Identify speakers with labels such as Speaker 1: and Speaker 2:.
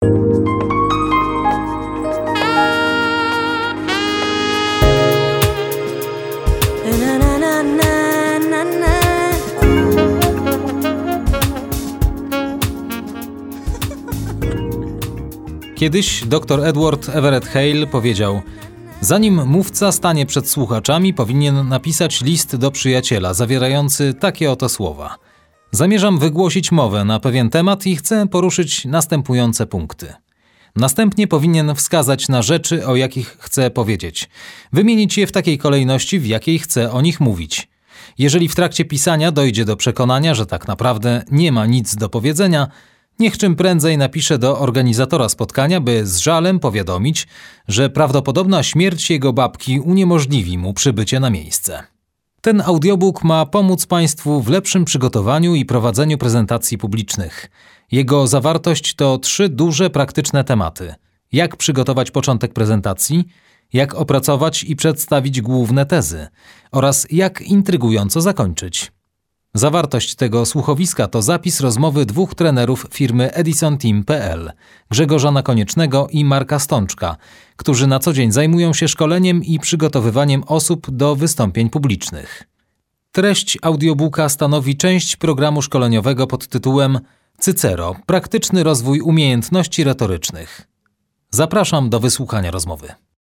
Speaker 1: Kiedyś dr Edward Everett Hale powiedział: zanim mówca stanie przed słuchaczami, powinien napisać list do przyjaciela zawierający takie oto słowa. Zamierzam wygłosić mowę na pewien temat i chcę poruszyć następujące punkty. Następnie powinien wskazać na rzeczy, o jakich chce powiedzieć. Wymienić je w takiej kolejności, w jakiej chce o nich mówić. Jeżeli w trakcie pisania dojdzie do przekonania, że tak naprawdę nie ma nic do powiedzenia, niech czym prędzej napisze do organizatora spotkania, by z żalem powiadomić, że prawdopodobna śmierć jego babki uniemożliwi mu przybycie na miejsce. Ten audiobook ma pomóc Państwu w lepszym przygotowaniu i prowadzeniu prezentacji publicznych. Jego zawartość to 3 duże, praktyczne tematy. Jak przygotować początek prezentacji, jak opracować i przedstawić główne tezy oraz jak intrygująco zakończyć. Zawartość tego słuchowiska to zapis rozmowy 2 trenerów firmy EdisonTeam.pl, Grzegorza Nakoniecznego i Marka Stączka, którzy na co dzień zajmują się szkoleniem i przygotowywaniem osób do wystąpień publicznych. Treść audiobooka stanowi część programu szkoleniowego pod tytułem Cycero – Praktyczny rozwój umiejętności retorycznych. Zapraszam do wysłuchania rozmowy.